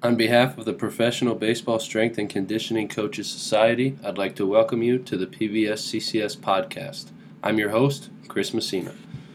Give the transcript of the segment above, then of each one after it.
On behalf of the Professional Baseball Strength and Conditioning Coaches Society, I'd like to welcome you to the PBS CCS podcast. I'm your host, Chris Messina.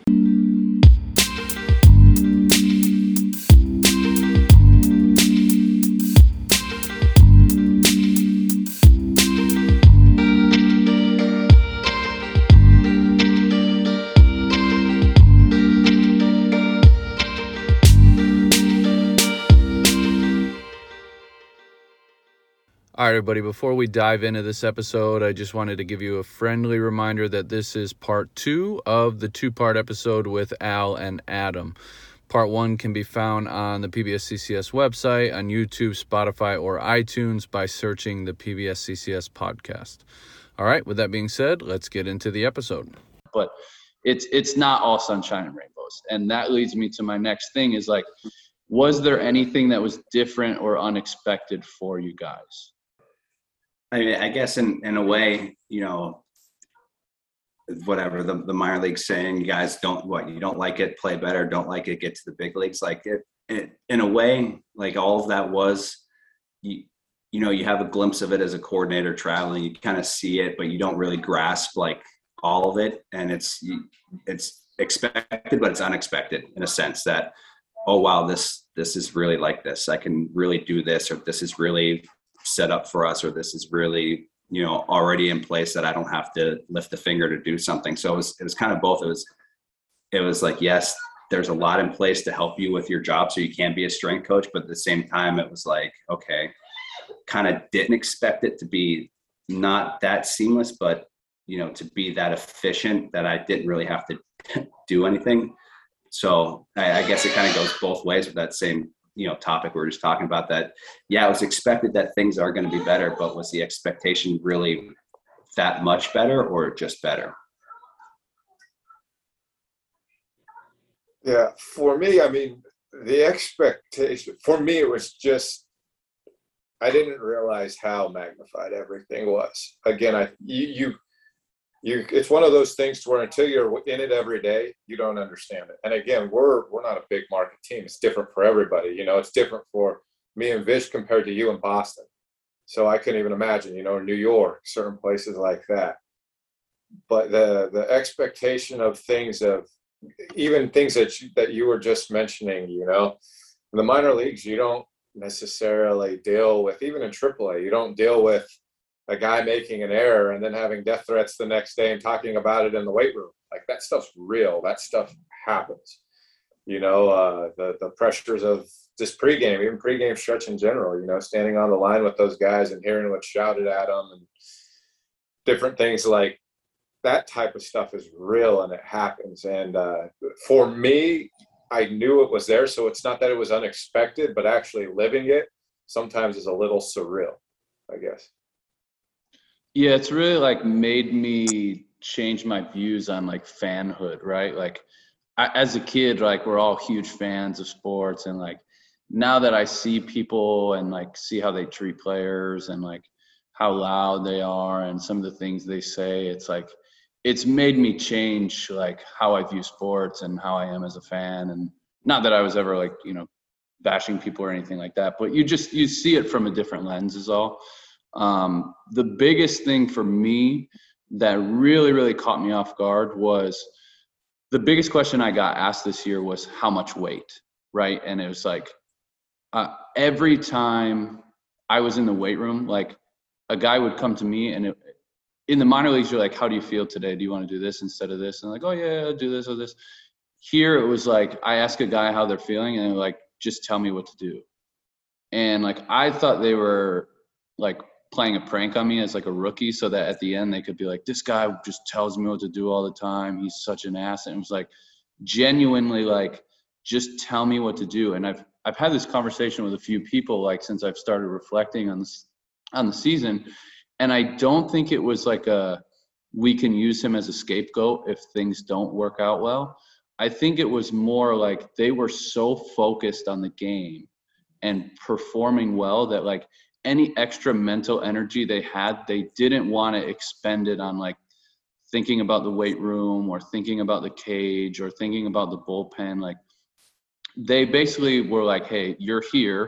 All right, everybody, before we dive into this episode, I just wanted to give you a friendly reminder that this is part 2 of the 2-part episode with Al and Adam. Part 1 can be found on the PBS CCS website, on YouTube, Spotify, or iTunes by searching the PBS CCS podcast. All right, with that being said, let's get into the episode. But it's not all sunshine and rainbows. And that leads me to my next thing is like, was there anything that was different or unexpected for you guys? I mean, I guess in a way, you know, whatever the minor league saying, you guys you don't like it, play better, don't like it, get to the big leagues. Like it in a way, like all of that was, you know, you have a glimpse of it as a coordinator traveling, you kind of see it, but you don't really grasp like all of it. And it's expected, but it's unexpected in a sense that, oh, wow, this is really like this. I can really do this, or this is really set up for us, or this is really, you know, already in place that I don't have to lift a finger to do something. So it was kind of both. It was like, yes, there's a lot in place to help you with your job so you can be a strength coach, but at the same time it was like, okay, kind of didn't expect it to be not that seamless, but you know, to be that efficient that I didn't really have to do anything. So I guess it kind of goes both ways with that same, you know, topic we were just talking about. That, yeah, it was expected that things are going to be better, but was the expectation really that much better or just better? Yeah, for me, I mean, the expectation, for me, it was just, I didn't realize how magnified everything was. Again, it's one of those things to where until you're in it every day, you don't understand it. And again, we're not a big market team. It's different for everybody. You know, it's different for me and Vish compared to you in Boston. So I couldn't even imagine, you know, New York, certain places like that. But the expectation of things, of even things that you were just mentioning, you know, in the minor leagues, you don't necessarily deal with, even in AAA, you don't deal with a guy making an error and then having death threats the next day and talking about it in the weight room. Like, that stuff's real. That stuff happens. You know, the pressures of just pregame, even pregame stretch in general, you know, standing on the line with those guys and hearing what's shouted at them and different things like that type of stuff is real, and it happens. And for me, I knew it was there. So it's not that it was unexpected, but actually living it sometimes is a little surreal, I guess. Yeah, it's really like made me change my views on like fanhood, right? Like as a kid, like we're all huge fans of sports, and like now that I see people and like see how they treat players and like how loud they are and some of the things they say, it's like it's made me change like how I view sports and how I am as a fan. And not that I was ever like, you know, bashing people or anything like that, but you see it from a different lens is all. The biggest thing for me that really, really caught me off guard was the biggest question I got asked this year was how much weight, right? And it was like every time I was in the weight room, like a guy would come to me, and in the minor leagues, you're like, how do you feel today? Do you want to do this instead of this? And I'm like, oh yeah, I'll do this or this. Here it was like, I ask a guy how they're feeling, and they're like, just tell me what to do. And like, I thought they were like playing a prank on me as like a rookie, so that at the end they could be like, this guy just tells me what to do all the time, he's such an ass. And it was like genuinely like, just tell me what to do. And I've had this conversation with a few people like since I've started reflecting on the season, and I don't think it was like we can use him as a scapegoat if things don't work out well. I think it was more like they were so focused on the game and performing well that like any extra mental energy they had, they didn't want to expend it on like thinking about the weight room or thinking about the cage or thinking about the bullpen. Like they basically were like, hey, you're here,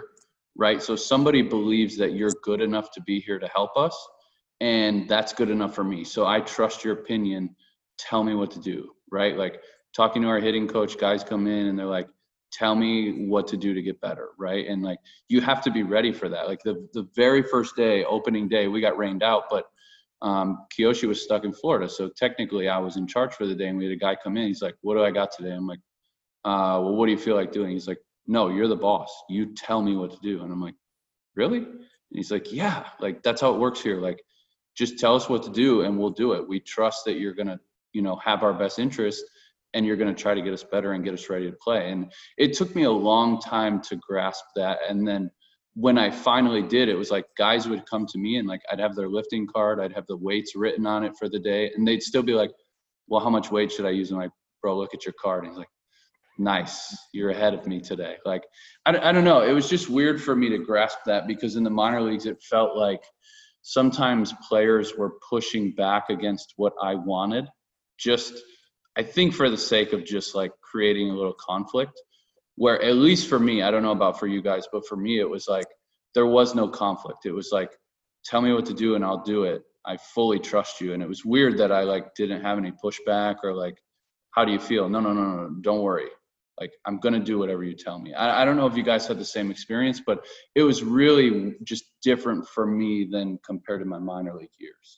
right? So somebody believes that you're good enough to be here to help us, and that's good enough for me. So I trust your opinion. Tell me what to do, right? Like talking to our hitting coach, guys come in and they're like, tell me what to do to get better, right? And like you have to be ready for that. Like the very first day, opening day, we got rained out, but Kiyoshi was stuck in Florida. So technically I was in charge for the day, and we had a guy come in. He's like, what do I got today? I'm like, well, what do you feel like doing? He's like, no, you're the boss. You tell me what to do. And I'm like, really? And he's like, yeah, like that's how it works here. Like, just tell us what to do and we'll do it. We trust that you're going to, have our best interest, and you're going to try to get us better and get us ready to play. And it took me a long time to grasp that. And then when I finally did, it was like guys would come to me and like I'd have their lifting card, I'd have the weights written on it for the day, and they'd still be like, well, how much weight should I use? And I'm like, bro, look at your card. And he's like, nice, you're ahead of me today. Like, I don't know. It was just weird for me to grasp that, because in the minor leagues, it felt like sometimes players were pushing back against what I wanted. Just, I think for the sake of just like creating a little conflict, where at least for me, I don't know about for you guys, but for me, it was like, there was no conflict. It was like, tell me what to do and I'll do it. I fully trust you. And it was weird that I like didn't have any pushback or like, how do you feel? No, don't worry. Like, I'm going to do whatever you tell me. I don't know if you guys had the same experience, but it was really just different for me than compared to my minor league years.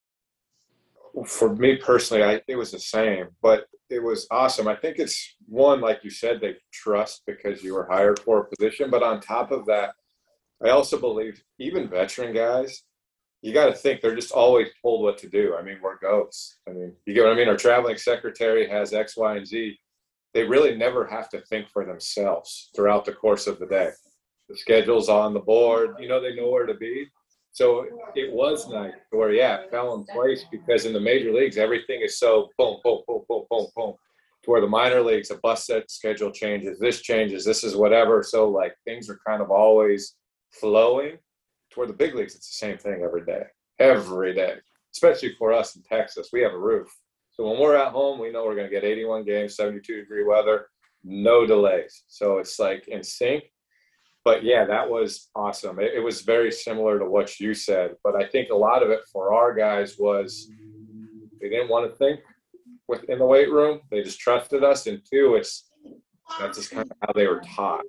For me personally, it was the same, but it was awesome. I think it's one, like you said, they trust because you were hired for a position. But on top of that, I also believe even veteran guys, you got to think they're just always told what to do. I mean, we're ghosts. I mean, you get what I mean? Our traveling secretary has X, Y, and Z. They really never have to think for themselves throughout the course of the day. The schedule's on the board, they know where to be. So it was nice where, it fell in place, because in the major leagues, everything is so boom, boom, boom, boom, boom, boom. To where the minor leagues, a bus set schedule changes, this is whatever. So like things are kind of always flowing. To where the big leagues, it's the same thing every day, especially for us in Texas. We have a roof. So when we're at home, we know we're going to get 81 games, 72-degree weather, no delays. So it's like in sync. But yeah, that was awesome. It was very similar to what you said. But I think a lot of it for our guys was they didn't want to think in the weight room. They just trusted us. And two, that's just kind of how they were taught,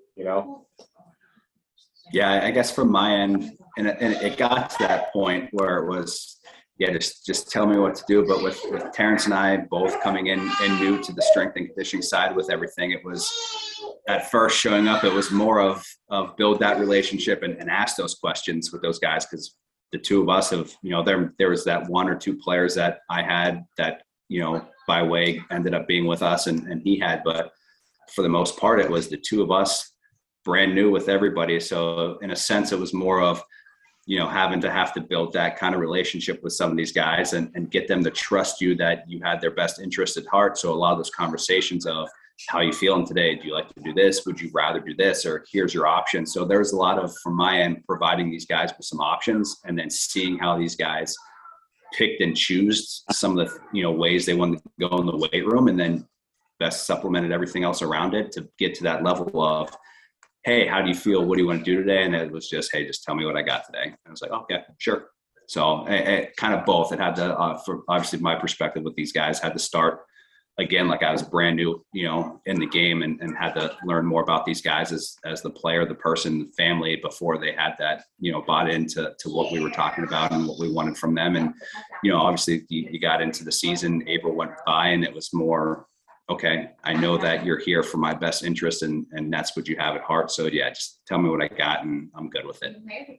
Yeah, I guess from my end, and it got to that point where it was, just tell me what to do. But with Terrence and I both coming in and new to the strength and conditioning side with everything, it was at first showing up, it was more of build that relationship and ask those questions with those guys. Because the two of us have, there was that one or two players that I had that, by way ended up being with us and he had, but for the most part, it was the two of us brand new with everybody. So in a sense, it was more of, having to have to build that kind of relationship with some of these guys and get them to trust you that you had their best interest at heart. So a lot of those conversations of how are you feeling today? Do you like to do this? Would you rather do this? Or here's your option. So there's a lot of, from my end, providing these guys with some options and then seeing how these guys picked and choose some of the, ways they wanted to go in the weight room, and then best supplemented everything else around it to get to that level of, hey, how do you feel? What do you want to do today? And it was just, hey, just tell me what I got today. And I was like, okay, sure. So it kind of both. It had to, for obviously my perspective with these guys, had to start again, like I was brand new, in the game and had to learn more about these guys as the player, the person, the family before they had that, bought into what we were talking about and what we wanted from them. And, obviously you got into the season, April went by, and it was more, okay, I know that you're here for my best interest and that's what you have at heart. So yeah, just tell me what I got and I'm good with it.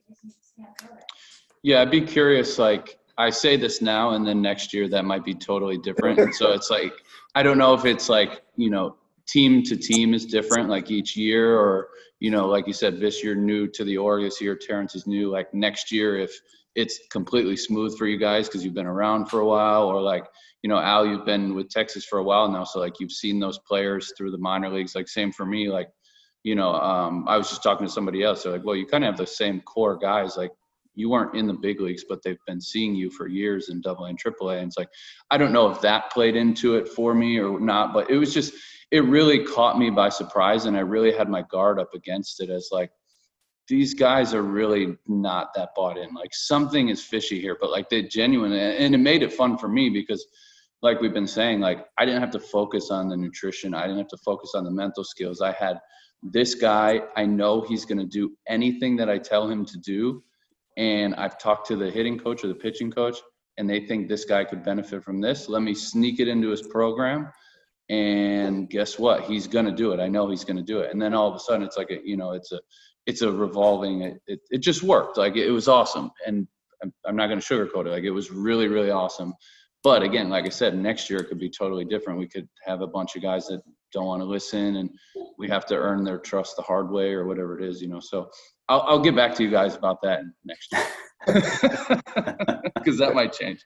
Yeah, I'd be curious, like I say this now and then next year that might be totally different. And so it's like, I don't know if it's like, team to team is different, like each year, or, like you said, Vis, you're new to the org this year, Terrence is new, like next year, if it's completely smooth for you guys because you've been around for a while, or like, Al, you've been with Texas for a while now. So like you've seen those players through the minor leagues, like same for me, like, I was just talking to somebody else. They're like, well, you kind of have the same core guys, like you weren't in the big leagues, but they've been seeing you for years in AA and AAA. And it's like, I don't know if that played into it for me or not, but it was just, it really caught me by surprise. And I really had my guard up against it as like, these guys are really not that bought in. Like something is fishy here, but like they're genuine. And it made it fun for me because like we've been saying, like I didn't have to focus on the nutrition. I didn't have to focus on the mental skills. I had this guy, I know he's going to do anything that I tell him to do. And I've talked to the hitting coach or the pitching coach, and they think this guy could benefit from this. Let me sneak it into his program. And guess what? He's going to do it. I know he's going to do it. And then all of a sudden it's like, it's a revolving, it just worked. Like it was awesome. And I'm not going to sugarcoat it. Like it was really, really awesome. But again, like I said, next year it could be totally different. We could have a bunch of guys that don't want to listen, and we have to earn their trust the hard way or whatever it is, So I'll get back to you guys about that next year because that might change.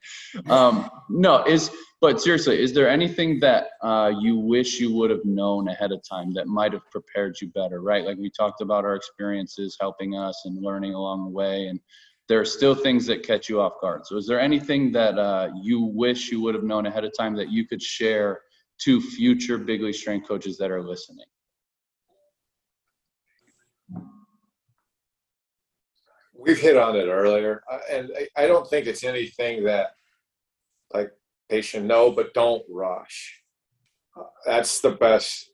But seriously, is there anything that you wish you would have known ahead of time that might have prepared you better, right? Like we talked about our experiences helping us and learning along the way, and there are still things that catch you off guard. So is there anything that you wish you would have known ahead of time that you could share to future big league strength coaches that are listening? We've hit on it earlier, and I don't think it's anything that like they should know, but don't rush. That's the best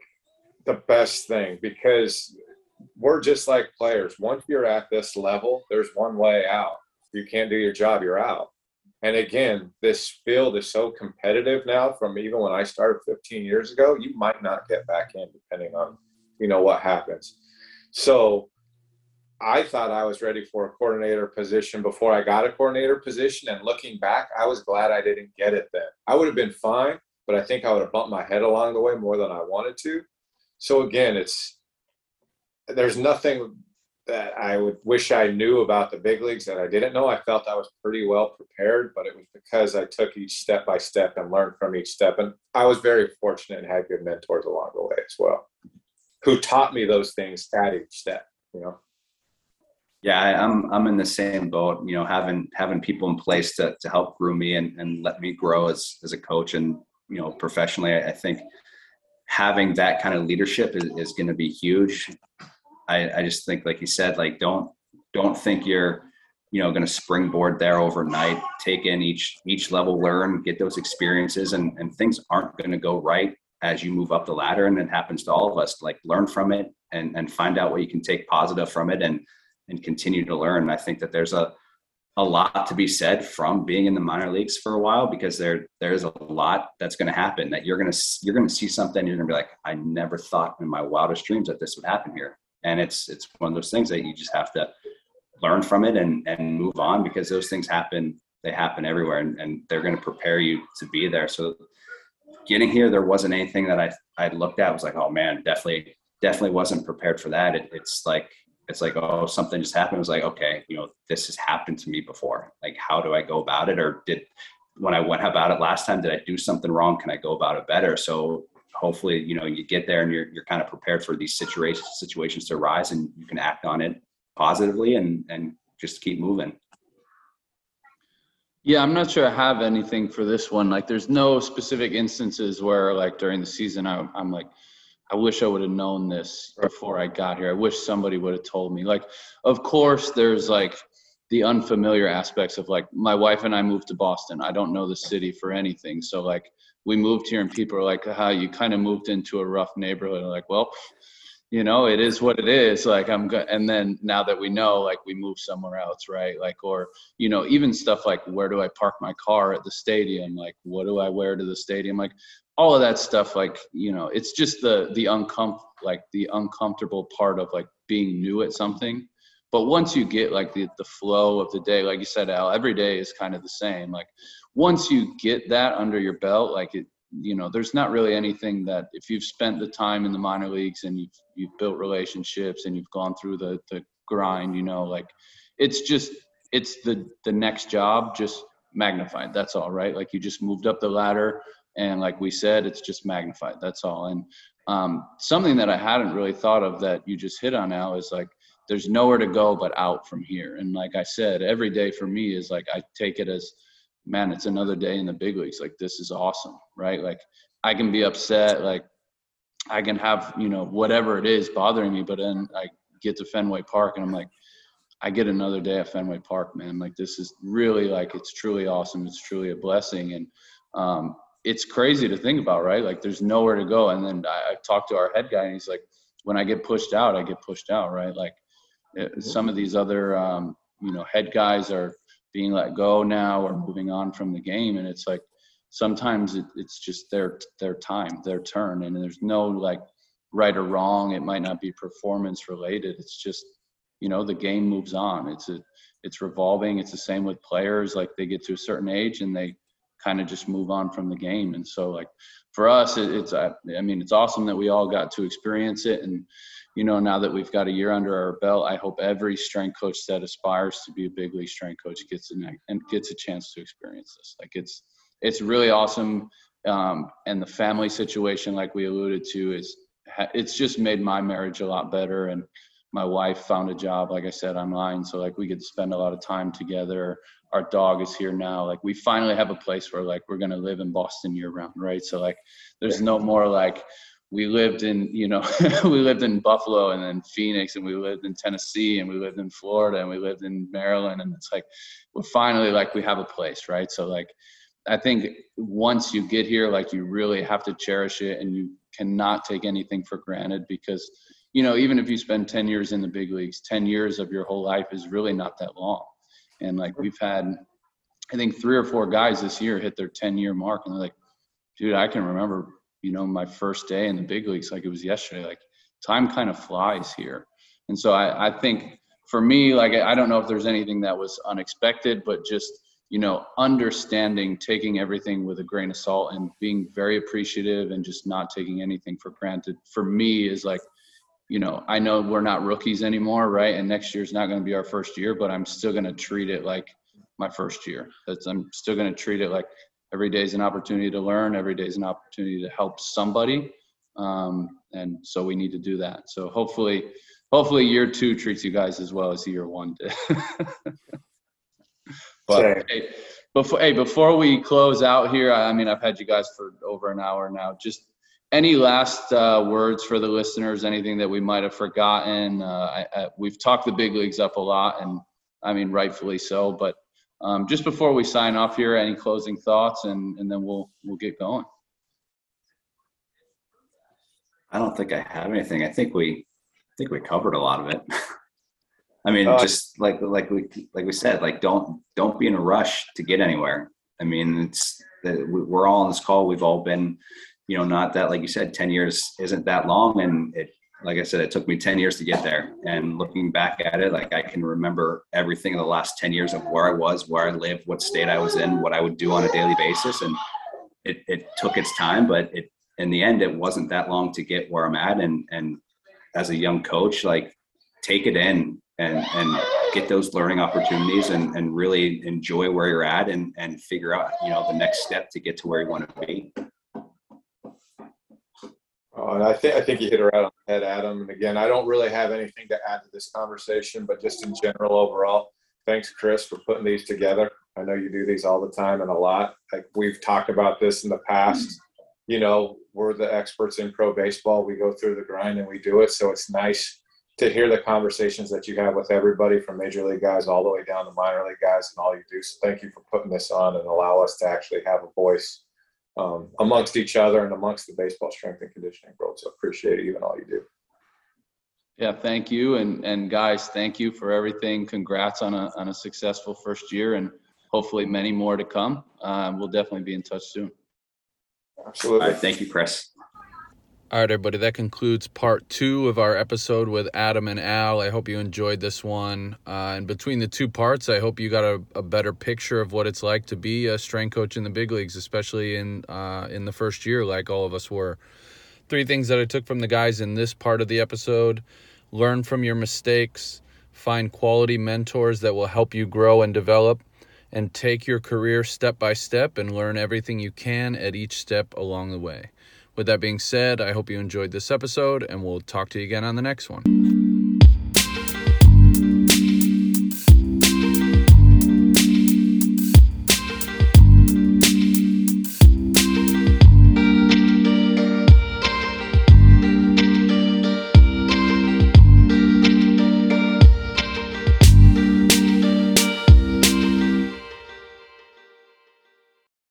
thing, because we're just like players. Once you're at this level, there's one way out. If you can't do your job, you're out. And again, this field is so competitive now from even when I started 15 years ago, you might not get back in depending on, what happens. So I thought I was ready for a coordinator position before I got a coordinator position. And looking back, I was glad I didn't get it then. I would have been fine, but I think I would have bumped my head along the way more than I wanted to. So again, there's nothing that I would wish I knew about the big leagues that I didn't know. I felt I was pretty well prepared, but it was because I took each step by step and learned from each step. And I was very fortunate and had good mentors along the way as well, who taught me those things at each step, Yeah, I'm in the same boat, having people in place to help groom me and let me grow as a coach and, professionally. I think having that kind of leadership is going to be huge. I just think, like you said, like don't think you're, going to springboard there overnight. Take in each level, learn, get those experiences, and things aren't going to go right as you move up the ladder. And it happens to all of us. Like learn from it and find out what you can take positive from it and continue to learn. I think that there's a lot to be said from being in the minor leagues for a while, because there's a lot that's going to happen that you're going to see something. You're going to be like, I never thought in my wildest dreams that this would happen here. And it's one of those things that you just have to learn from it and move on, because those things happen. They happen everywhere, and they're going to prepare you to be there. So getting here, there wasn't anything that I looked at was like, oh man, definitely wasn't prepared for that. It's like, oh, something just happened. It was like, okay, this has happened to me before. Like, how do I go about it? Or when I went about it last time, did I do something wrong? Can I go about it better? So hopefully, you get there and you're kind of prepared for these situations to arise, and you can act on it positively and just keep moving. Yeah, I'm not sure I have anything for this one. Like, there's no specific instances where, like, during the season, I'm like, I wish I would have known this before I got here. I wish somebody would have told me. Like, of course, there's like the unfamiliar aspects of, like, my wife and I moved to Boston. I don't know the city for anything. So, like, we moved here and people are like, how you kind of moved into a rough neighborhood. I'm like, well, it is what it is. Like, and then now that we know, like, we move somewhere else, right? Like, or, even stuff like, where do I park my car at the stadium? Like, what do I wear to the stadium? Like, all of that stuff, like, it's just the uncomfortable part of, like, being new at something. But once you get, like, the flow of the day, like you said, Al, every day is kind of the same. Like, once you get that under your belt, like, there's not really anything that, if you've spent the time in the minor leagues and you've built relationships and you've gone through the grind, like, it's the next job just magnified. That's all, right? Like, you just moved up the ladder. And like we said, it's just magnified. That's all. And something that I hadn't really thought of that you just hit on, Al, is like, there's nowhere to go but out from here. And like I said, every day for me is like, I take it as, man, it's another day in the big leagues. Like, this is awesome, right? Like, I can be upset. Like, I can have, whatever it is bothering me, but then I get to Fenway Park, and I'm like, I get another day at Fenway Park, man. Like, this is really, like, it's truly awesome. It's truly a blessing. And it's crazy to think about, right? Like, there's nowhere to go. And then I talked to our head guy, and he's like, when I get pushed out, I get pushed out, right? Like, some of these other, head guys are being let go now or moving on from the game. And it's like, sometimes it's just their time, their turn. And there's no, like, right or wrong. It might not be performance related. It's just, the game moves on. It's revolving. It's the same with players. Like, they get to a certain age and they kind of just move on from the game. And so, like, for us, it's awesome that we all got to experience it. And, now that we've got a year under our belt, I hope every strength coach that aspires to be a big league strength coach gets a chance to experience this. Like, it's really awesome. And the family situation, like we alluded to, it's just made my marriage a lot better. And my wife found a job, like I said, online. So, like, we get to spend a lot of time together. Our dog is here now. Like, we finally have a place where, like, we're going to live in Boston year round. Right. So, like, there's no more, like, we lived in, we lived in Buffalo and then Phoenix, and we lived in Tennessee, and we lived in Florida, and we lived in Maryland. And it's like, we're finally, like, we have a place. Right. So, like, I think once you get here, like, you really have to cherish it, and you cannot take anything for granted, because even if you spend 10 years in the big leagues, 10 years of your whole life is really not that long. And, like, we've had, I think, 3 or 4 guys this year hit their 10-year mark. And they're like, dude, I can remember, my first day in the big leagues like it was yesterday. Like, time kind of flies here. And so I think for me, like, I don't know if there's anything that was unexpected, but just, understanding, taking everything with a grain of salt and being very appreciative and just not taking anything for granted, for me, is like, I know we're not rookies anymore, right? And next year's not going to be our first year, but I'm still going to treat it like my first year. I'm still going to treat it like every day is an opportunity to learn. Every day is an opportunity to help somebody. And so we need to do that. So hopefully year 2 treats you guys as well as year 1 did. But before we close out here, I've had you guys for over an hour now. Just any last words for the listeners, anything that we might have forgotten? We've talked the big leagues up a lot, and rightfully so. But just before we sign off here, any closing thoughts, and then we'll get going. I don't think I have anything. I think we covered a lot of it. Just like we said, like, don't be in a rush to get anywhere. We're all on this call. We've all been, not that, like you said, 10 years isn't that long. And like I said, it took me 10 years to get there. And looking back at it, like, I can remember everything in the last 10 years of where I was, where I lived, what state I was in, what I would do on a daily basis. And it took its time, but in the end, it wasn't that long to get where I'm at. And as a young coach, like, take it in and get those learning opportunities and really enjoy where you're at and figure out, the next step to get to where you want to be. And I think you hit it right on the head, Adam. And again, I don't really have anything to add to this conversation, but just in general, overall, thanks, Chris, for putting these together. I know you do these all the time and a lot. Like, we've talked about this in the past. We're the experts in pro baseball. We go through the grind and we do it. So it's nice to hear the conversations that you have with everybody, from major league guys all the way down to minor league guys, and all you do. So thank you for putting this on and allow us to actually have a voice amongst each other and amongst the baseball strength and conditioning world. So appreciate it, even all you do. Yeah, thank you. And guys, thank you for everything. Congrats on a successful first year, and hopefully many more to come. We'll definitely be in touch soon. Absolutely. All right, thank you, Chris. All right, everybody, that concludes part 2 of our episode with Adam and Al. I hope you enjoyed this one. And between the 2 parts, I hope you got a better picture of what it's like to be a strength coach in the big leagues, especially in the first year, like all of us were. 3 things that I took from the guys in this part of the episode: learn from your mistakes, find quality mentors that will help you grow and develop, and take your career step by step and learn everything you can at each step along the way. With that being said, I hope you enjoyed this episode, and we'll talk to you again on the next one.